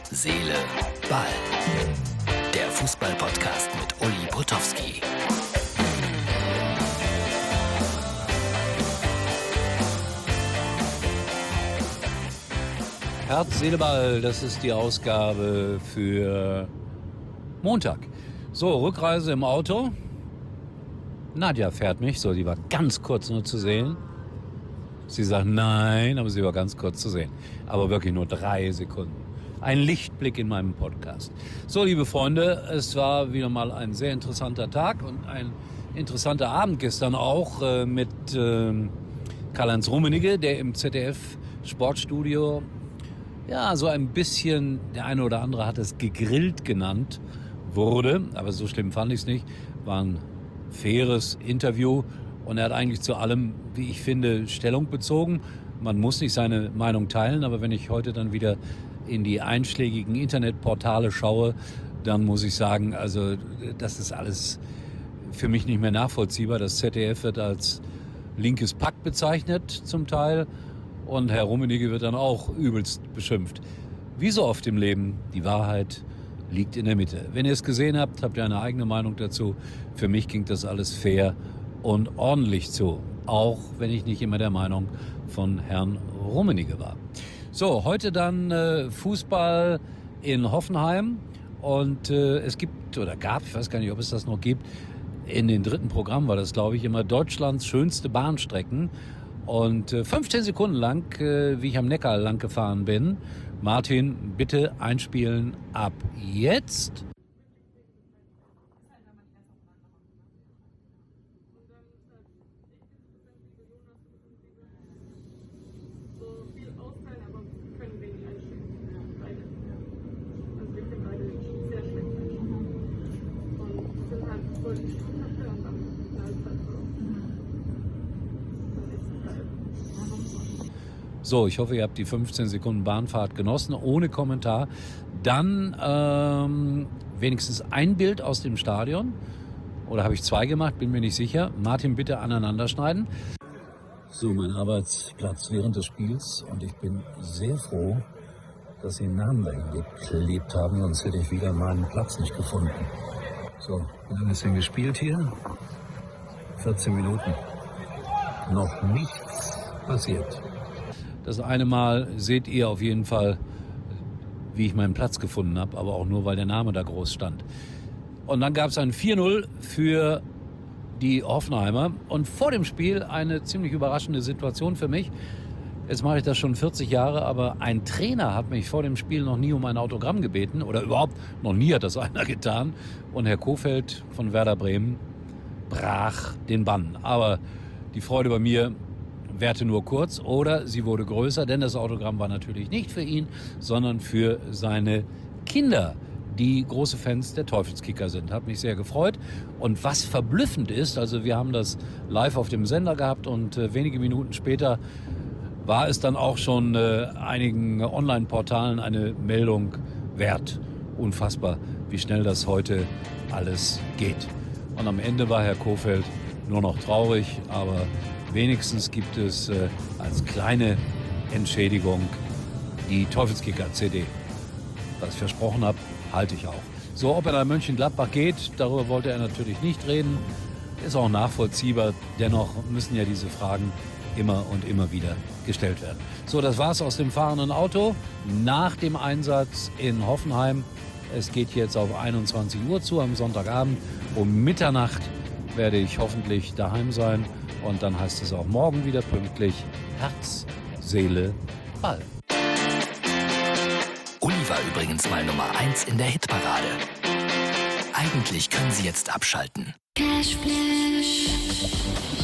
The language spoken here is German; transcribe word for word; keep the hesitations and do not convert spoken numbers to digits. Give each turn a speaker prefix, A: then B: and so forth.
A: Seele, Ball. Der Fußball-Podcast mit Uli Potowski.
B: Herz, Seele, Ball, das ist die Ausgabe für Montag. So, Rückreise im Auto. Nadja fährt mich, so, die war ganz kurz nur zu sehen. Sie sagt nein, aber sie war ganz kurz zu sehen. Aber wirklich nur drei Sekunden. Ein Lichtblick in meinem Podcast. So, liebe Freunde, es war wieder mal ein sehr interessanter Tag und ein interessanter Abend gestern auch äh, mit äh, Karl-Heinz Rummenigge, der im Z D F Sportstudio, ja, so ein bisschen, der eine oder andere hat es gegrillt genannt, wurde. Aber so schlimm fand ich es nicht. War ein faires Interview und er hat eigentlich zu allem, wie ich finde, Stellung bezogen. Man muss nicht seine Meinung teilen, aber wenn ich heute dann wieder in die einschlägigen Internetportale schaue, dann muss ich sagen, also das ist alles für mich nicht mehr nachvollziehbar. Das Z D F wird als linkes Pack bezeichnet zum Teil und Herr Rummenigge wird dann auch übelst beschimpft. Wie so oft im Leben, die Wahrheit liegt in der Mitte. Wenn ihr es gesehen habt, habt ihr eine eigene Meinung dazu. Für mich ging das alles fair und ordentlich zu, auch wenn ich nicht immer der Meinung von Herrn Rummenigge war. So, heute dann äh, Fußball in Hoffenheim und äh, es gibt oder gab, ich weiß gar nicht, ob es das noch gibt, in den dritten Programm war das, glaube ich, immer Deutschlands schönste Bahnstrecken und äh, fünfzehn Sekunden lang, äh, wie ich am Neckar lang gefahren bin. Martin, bitte einspielen ab jetzt. So, ich hoffe, ihr habt die fünfzehn Sekunden Bahnfahrt genossen, ohne Kommentar. Dann ähm, wenigstens ein Bild aus dem Stadion. Oder habe ich zwei gemacht? Bin mir nicht sicher. Martin, bitte aneinander schneiden. So, mein Arbeitsplatz während des Spiels. Und ich bin sehr froh, dass sie einen Namen dahin geklebt haben. Sonst hätte ich wieder meinen Platz nicht gefunden. So, wie lange ist denn gespielt hier? vierzehn Minuten. Noch nichts passiert. Das eine Mal seht ihr auf jeden Fall, wie ich meinen Platz gefunden habe, aber auch nur, weil der Name da groß stand. Und dann gab es ein vier null für die Hoffenheimer und vor dem Spiel eine ziemlich überraschende Situation für mich. Jetzt mache ich das schon vierzig Jahre, aber ein Trainer hat mich vor dem Spiel noch nie um ein Autogramm gebeten oder überhaupt noch nie hat das einer getan. Und Herr Kohfeldt von Werder Bremen brach den Bann. Aber die Freude bei mir währte nur kurz oder sie wurde größer, denn das Autogramm war natürlich nicht für ihn, sondern für seine Kinder, die große Fans der Teufelskicker sind. Hat mich sehr gefreut. Und was verblüffend ist, also wir haben das live auf dem Sender gehabt und äh, wenige Minuten später war es dann auch schon äh, einigen Online-Portalen eine Meldung wert. Unfassbar, wie schnell das heute alles geht. Und am Ende war Herr Kohfeldt nur noch traurig, aber wenigstens gibt es äh, als kleine Entschädigung die Teufelskicker-C D. Was ich versprochen habe, halte ich auch. So, ob er nach Mönchengladbach geht, darüber wollte er natürlich nicht reden. Ist auch nachvollziehbar. Dennoch müssen ja diese Fragen immer und immer wieder gestellt werden. So, das war's aus dem fahrenden Auto. Nach dem Einsatz in Hoffenheim. Es geht jetzt auf einundzwanzig Uhr zu am Sonntagabend. Um Mitternacht werde ich hoffentlich daheim sein. Und dann heißt es auch morgen wieder pünktlich Herz, Seele, Ball.
A: Uli war übrigens mal Nummer eins in der Hitparade. Eigentlich können Sie jetzt abschalten.
C: Cashflash.